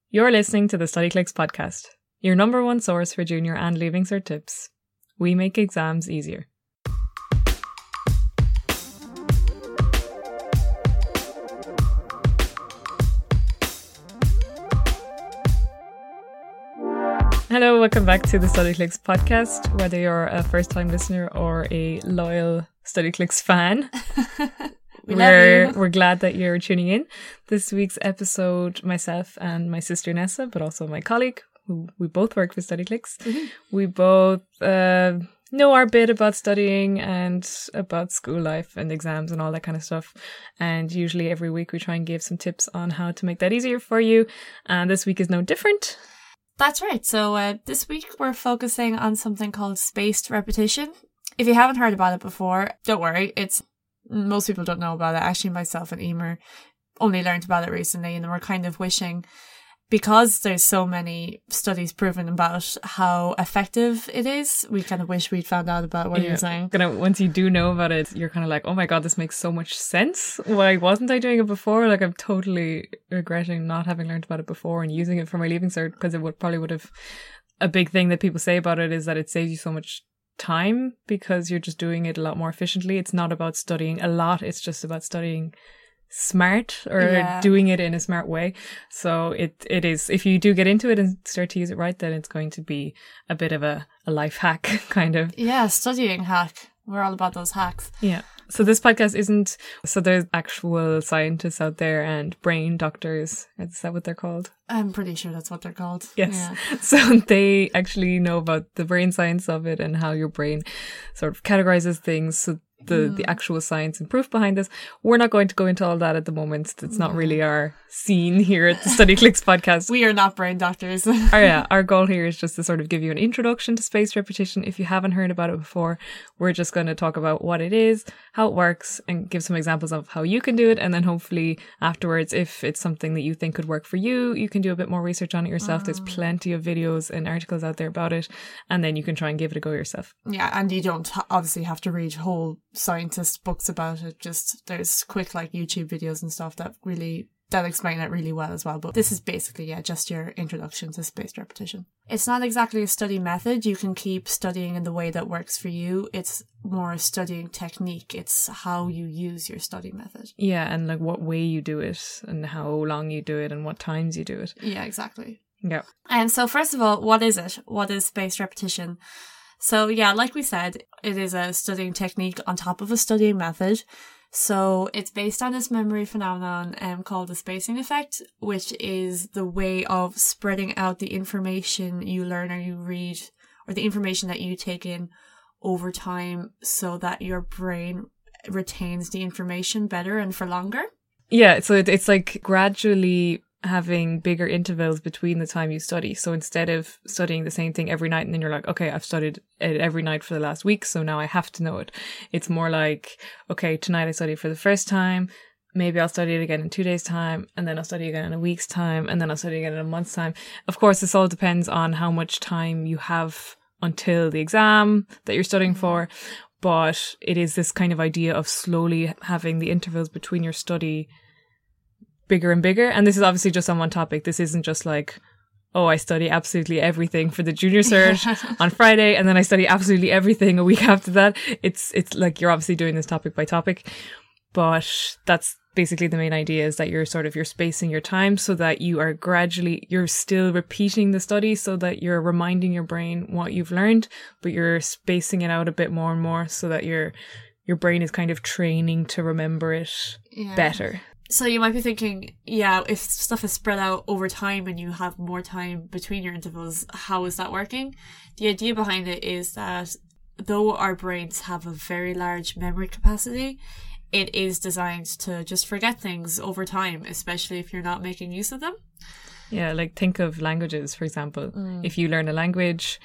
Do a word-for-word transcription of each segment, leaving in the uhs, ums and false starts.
You're listening to the StudyClicks podcast, your number one source for junior and leaving cert tips. We make exams easier. Hello, welcome back to the StudyClicks podcast. Whether you're a first-time listener or a loyal StudyClicks fan, we we're love you. we're glad that you're tuning in. This week's episode, myself and my sister Nessa, but also my colleague, who we both work for StudyClicks, Mm-hmm. we both uh, know our bit about studying and about school life and exams and all that kind of stuff. And usually every week we try and give some tips on how to make that easier for you. And this week is no different. That's right. So uh, this week we're focusing on something called spaced repetition. If you haven't heard about it before, don't worry. It's most people don't know about it. Actually, myself and Emer only learned about it recently, and we're kind of wishing, because there's so many studies proven about how effective it is, we kind of wish we'd found out about what Yeah. you were saying. Gonna, once you do know about it, you're kind of like, oh my god, this makes so much sense. Why wasn't I doing it before? Like, I'm totally regretting not having learned about it before and using it for my leaving cert, because it would probably would have. A big thing that people say about it is that it saves you so much time because you're just doing it a lot more efficiently. It's not about studying a lot, it's just about studying smart or Yeah. doing it in a smart way. So it it is, if you do get into it and start to use it right, then it's going to be a bit of a, a life hack kind of. Yeah, studying hack. We're all about those hacks. Yeah. So this podcast isn't, so there's actual scientists out there and brain doctors. Is that what they're called? I'm pretty sure that's what they're called. Yes. Yeah. So they actually know about the brain science of it and how your brain sort of categorizes things. So the, the actual science and proof behind this. We're not going to go into all that at the moment. It's not really our scene here at the StudyClicks podcast. We are not brain doctors. Oh yeah, our goal here is just to sort of give you an introduction to spaced repetition. If you haven't heard about it before, we're just going to talk about what it is, how it works, and give some examples of how you can do it. And then hopefully afterwards, if it's something that you think could work for you, you can do a bit more research on it yourself. There's plenty of videos and articles out there about it. And then you can try and give it a go yourself. Yeah, and you don't ha- obviously have to read whole scientist books about it. Just there's quick like YouTube videos and stuff that really that explain it really well as well. But this is basically yeah, just your introduction to spaced repetition. It's not exactly a study method. You can keep studying in the way that works for you. It's more a studying technique. It's how you use your study method. Yeah, and like what way you do it and how long you do it and what times you do it. Yeah, exactly. Yeah. And so first of all, what is it? What is spaced repetition? So yeah, like we said, it is a studying technique on top of a studying method. So it's based on this memory phenomenon um, called the spacing effect, which is the way of spreading out the information you learn or you read, or the information that you take in over time so that your brain retains the information better and for longer. Yeah, so it, it's like gradually having bigger intervals between the time you study. So instead of studying the same thing every night and then you're like, okay, I've studied it every night for the last week, so now I have to know it. It's more like, okay, tonight I studied for the first time. Maybe I'll study it again in two days' time, and then I'll study again in a week's time, and then I'll study again in a month's time. Of course, this all depends on how much time you have until the exam that you're studying for. But it is this kind of idea of slowly having the intervals between your study bigger and bigger. And this is obviously just on one topic. This isn't just like, oh, I study absolutely everything for the junior cert on Friday, and then I study absolutely everything a week after that. It's it's like you're obviously doing this topic by topic, but that's basically the main idea, is that you're sort of you're spacing your time so that you are gradually you're still repeating the study, so that you're reminding your brain what you've learned, but you're spacing it out a bit more and more so that your your brain is kind of training to remember it Yeah. better. So you might be thinking, yeah, if stuff is spread out over time and you have more time between your intervals, how is that working? The idea behind it is that though our brains have a very large memory capacity, it is designed to just forget things over time, especially if you're not making use of them. Yeah, like think of languages, for example. If you learn a language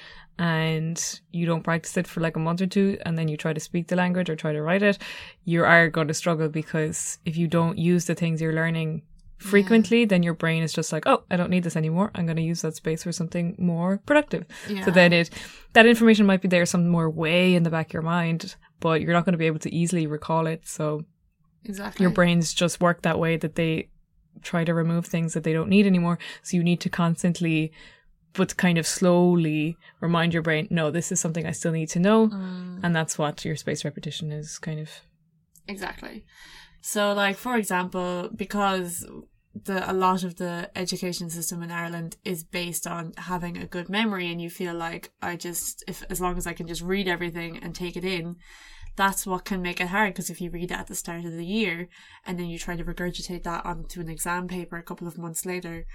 and you don't practice it for like a month or two, and then you try to speak the language or try to write it, you are going to struggle, because if you don't use the things you're learning frequently, yeah. then your brain is just like, oh, I don't need this anymore. I'm going to use that space for something more productive. Yeah. So then it, that information might be there some more way in the back of your mind, but you're not going to be able to easily recall it. So exactly, your brains just work that way, that they try to remove things that they don't need anymore. So you need to constantly, but kind of slowly remind your brain, no, this is something I still need to know. Mm. And that's what your spaced repetition is kind of. Exactly. So like, for example, because the a lot of the education system in Ireland is based on having a good memory, and you feel like I just, if as long as I can just read everything and take it in, that's what can make it hard. Because if you read it at the start of the year and then you try to regurgitate that onto an exam paper a couple of months later.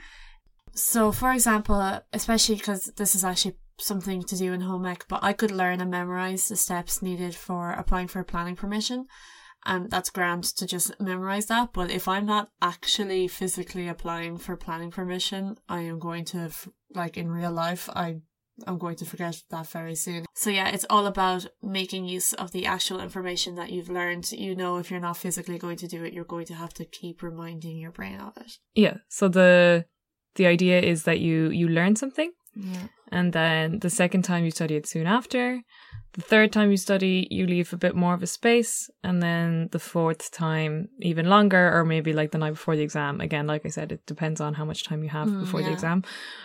So for example, especially because this is actually something to do in home ec, but I could learn and memorize the steps needed for applying for planning permission. And that's grand to just memorize that. But if I'm not actually physically applying for planning permission, I am going to, like in real life, I I'm going to forget that very soon. So yeah, it's all about making use of the actual information that you've learned. You know, if you're not physically going to do it, you're going to have to keep reminding your brain of it. Yeah. So the the idea is that you you learn something, yeah, and then the second time you study it soon after. The third time you study, you leave a bit more of a space, and then the fourth time even longer, or maybe like the night before the exam. Again, like I said, it depends on how much time you have mm, before yeah. the exam.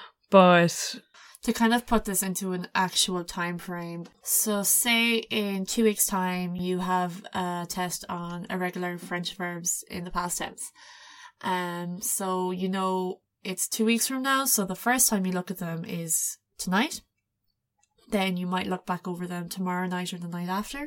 But to kind of put this into an actual time frame, so say in two weeks' time you have a test on irregular French verbs in the past tense. Um, so you know it's two weeks from now, so the first time you look at them is tonight. Then you might look back over them tomorrow night or the night after.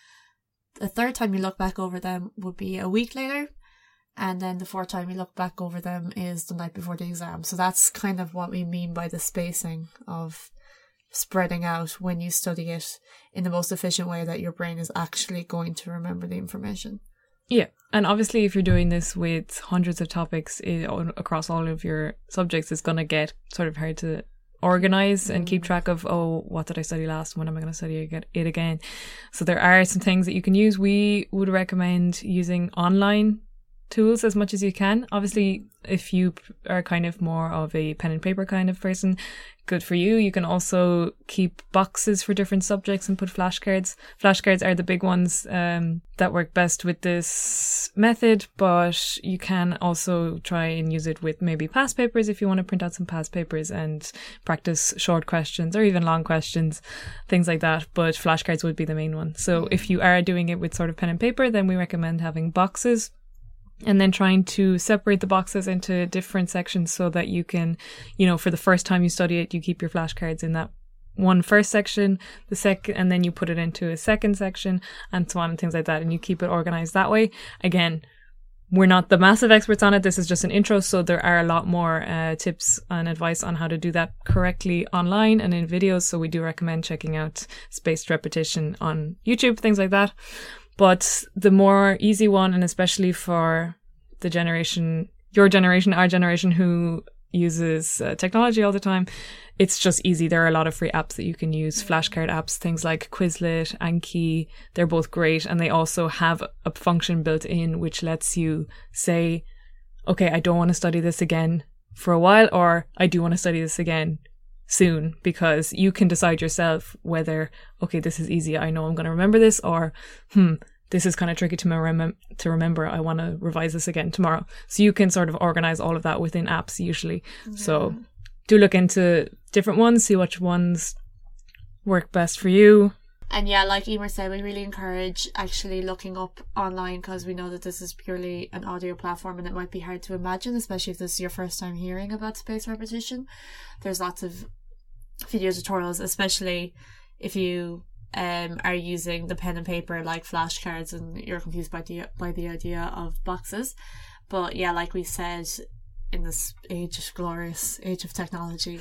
The third time you look back over them would be a week later. And then the fourth time you look back over them is the night before the exam. So that's kind of what we mean by the spacing of spreading out when you study it in the most efficient way that your brain is actually going to remember the information. Yeah. And obviously if you're doing this with hundreds of topics across all of your subjects, it's going to get sort of hard to organize and keep track of, oh, what did I study last? When am I going to study it again? So there are some things that you can use. We would recommend using online tools as much as you can. Obviously, if you are kind of more of a pen and paper kind of person, good for you. You can also keep boxes for different subjects and put flashcards. Flashcards are the big ones um, that work best with this method, but you can also try and use it with maybe past papers if you want to print out some past papers and practice short questions or even long questions, things like that. But flashcards would be the main one. So if you are doing it with sort of pen and paper, then we recommend having boxes. And then trying to separate the boxes into different sections so that you can, you know, for the first time you study it, you keep your flashcards in that one first section, the second, and then you put it into a second section and so on and things like that. And you keep it organized that way. Again, we're not the massive experts on it. This is just an intro. So there are a lot more uh, tips and advice on how to do that correctly online and in videos. So we do recommend checking out spaced repetition on YouTube, things like that. But the more easy one, and especially for the generation, your generation, our generation who uses uh, technology all the time, it's just easy. There are a lot of free apps that you can use, flashcard apps, things like Quizlet, Anki. They're both great. And they also have a function built in which lets you say, okay, I don't want to study this again for a while, or I do want to study this again soon, because you can decide yourself whether, okay, this is easy, I know I'm going to remember this, or hmm this is kind of tricky to, mem- to remember, I want to revise this again tomorrow. So you can sort of organize all of that within apps usually. Yeah. So do look into different ones, see which ones work best for you. And yeah, like Emer said, we really encourage actually looking up online, because we know that this is purely an audio platform and it might be hard to imagine, especially if this is your first time hearing about spaced repetition. There's lots of video tutorials, especially if you um are using the pen and paper like flashcards and you're confused by the, by the idea of boxes. But yeah, like we said, in this age, glorious age of technology,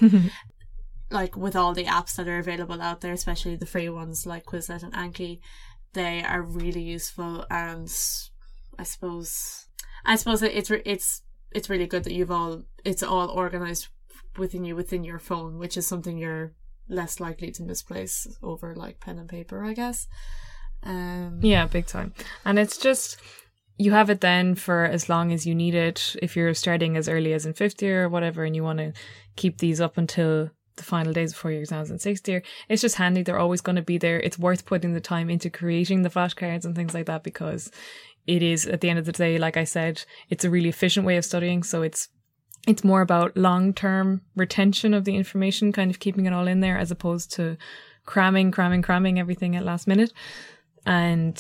like with all the apps that are available out there, especially the free ones like Quizlet and Anki, they are really useful. And I suppose, I suppose it's it's it's really good that you've all it's all organized within you within your phone, which is something you're less likely to misplace over like pen and paper, I guess. Um, yeah, big time. And it's just, you have it then for as long as you need it. If you're starting as early as in fifth year or whatever, and you want to keep these up until the final days before your exams in sixth year, it's just handy. They're always going to be there. It's worth putting the time into creating the flashcards and things like that, because it is, at the end of the day, like I said, it's a really efficient way of studying. So it's it's more about long-term retention of the information, kind of keeping it all in there, as opposed to cramming, cramming, cramming everything at last minute. And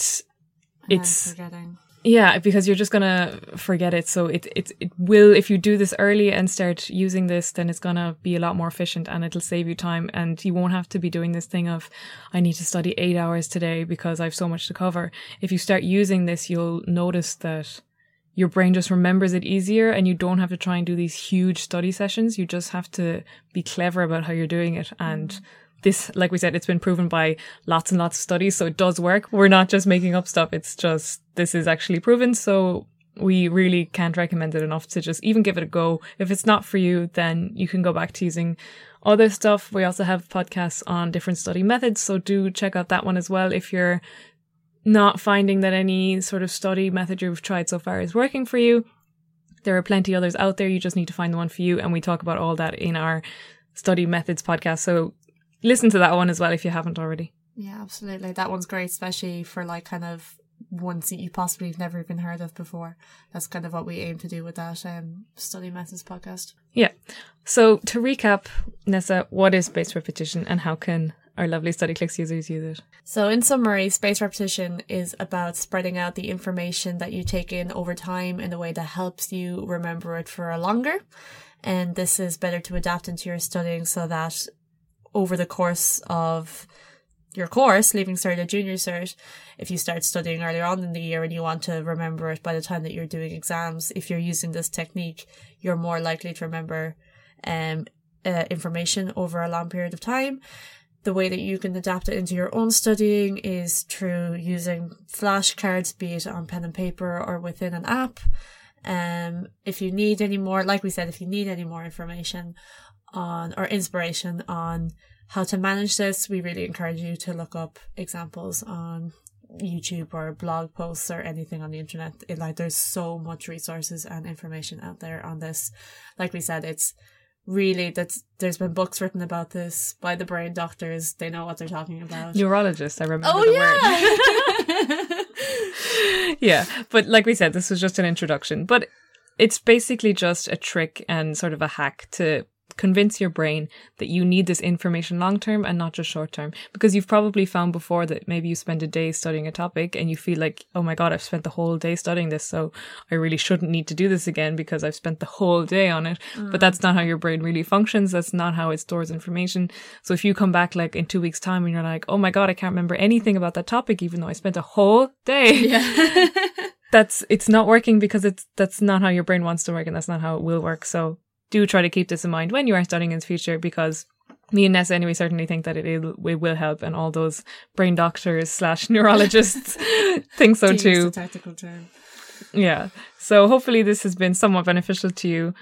it's forgetting. Yeah, because you're just gonna forget it. So it it it will, if you do this early and start using this, then it's gonna be a lot more efficient and it'll save you time, and you won't have to be doing this thing of, I need to study eight hours today because I have so much to cover. If you start using this, you'll notice that your brain just remembers it easier, and you don't have to try and do these huge study sessions. You just have to be clever about how you're doing it. And mm. this, like we said, it's been proven by lots and lots of studies, so it does work. We're not just making up stuff. It's just, this is actually proven. So we really can't recommend it enough to just even give it a go. If it's not for you, then you can go back to using other stuff. We also have podcasts on different study methods, so do check out that one as well. If you're not finding that any sort of study method you've tried so far is working for you, there are plenty others out there. You just need to find the one for you. And we talk about all that in our study methods podcast. So listen to that one as well if you haven't already. Yeah, absolutely. That one's great, especially for like kind of ones that you possibly have never even heard of before. That's kind of what we aim to do with that um, study methods podcast. Yeah. So to recap, Nessa, what is spaced repetition and how can our lovely StudyClix users use it? So in summary, spaced repetition is about spreading out the information that you take in over time in a way that helps you remember it for a longer. And this is better to adapt into your studying so that over the course of your course, leaving cert or junior cert, if you start studying earlier on in the year and you want to remember it by the time that you're doing exams, if you're using this technique, you're more likely to remember um uh, information over a long period of time. The way that you can adapt it into your own studying is through using flashcards, be it on pen and paper or within an app. Um, if you need any more, like we said, if you need any more information on or inspiration on how to manage this, we really encourage you to look up examples on YouTube or blog posts or anything on the internet. It, like, there's so much resources and information out there on this. Like we said, it's really, that's there's been books written about this by the brain doctors. They know what they're talking about. Neurologists, I remember oh, the yeah. word. Yeah, but like we said, this was just an introduction. But it's basically just a trick and sort of a hack to convince your brain that you need this information long term and not just short term, because you've probably found before that maybe you spend a day studying a topic and you feel like, oh my god, I've spent the whole day studying this, so I really shouldn't need to do this again because I've spent the whole day on it. Mm. But that's not how your brain really functions. That's not how it stores information. So if you come back like in two weeks time and you're like, oh my god, I can't remember anything about that topic even though I spent a whole day. Yeah. that's it's not working, because it's that's not how your brain wants to work, and that's not how it will work. So do try to keep this in mind when you are studying in the future, because me and Nessa anyway certainly think that it, it will help, and all those brain doctors slash neurologists think so too. It's a technical term. Yeah. So hopefully this has been somewhat beneficial to you.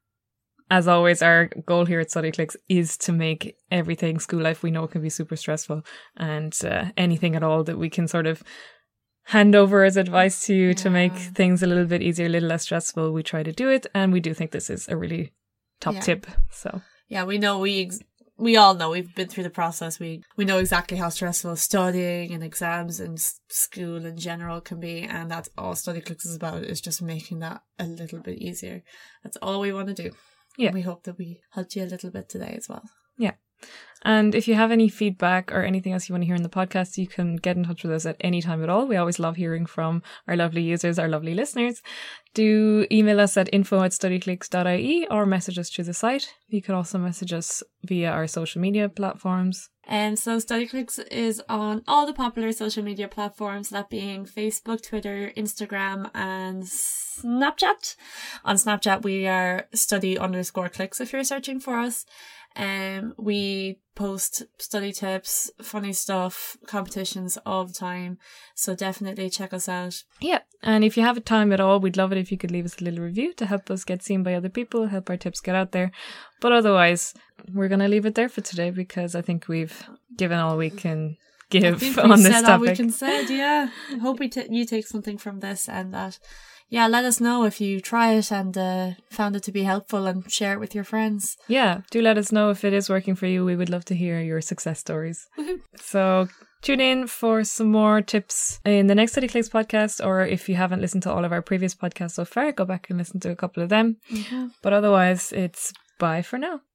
As always, our goal here at StudyClix is to make everything school life we know can be super stressful, and uh, anything at all that we can sort of hand over as advice to you yeah. to make things a little bit easier, a little less stressful, we try to do it. And we do think this is a really top yeah. tip. So yeah, we know we ex- we all know, we've been through the process. We we know exactly how stressful studying and exams and s- school in general can be, and that's all StudyClix is about, is just making that a little bit easier. That's all we want to do. Yeah, and we hope that we helped you a little bit today as well. Yeah. And if you have any feedback or anything else you want to hear in the podcast, you can get in touch with us at any time at all. We always love hearing from our lovely users, our lovely listeners. Do email us at info at studyclix dot I E or message us through the site. You can also message us via our social media platforms. And so StudyClix is on all the popular social media platforms, that being Facebook, Twitter, Instagram, and Snapchat. On Snapchat, we are study underscore clicks if you're searching for us. Um, we post study tips, funny stuff, competitions all the time. So definitely check us out. Yeah. And if you have a time at all, we'd love it if you could leave us a little review to help us get seen by other people, help our tips get out there. But otherwise, we're going to leave it there for today, because I think we've given all we can give on this said topic. All we can say, yeah. I hope we t- you take something from this, and that, yeah, let us know if you try it and uh, found it to be helpful, and share it with your friends. Yeah, do let us know if it is working for you. We would love to hear your success stories. So Tune in for some more tips in the next Study Clicks podcast, or if you haven't listened to all of our previous podcasts so far, go back and listen to a couple of them. Mm-hmm. But otherwise, it's bye for now.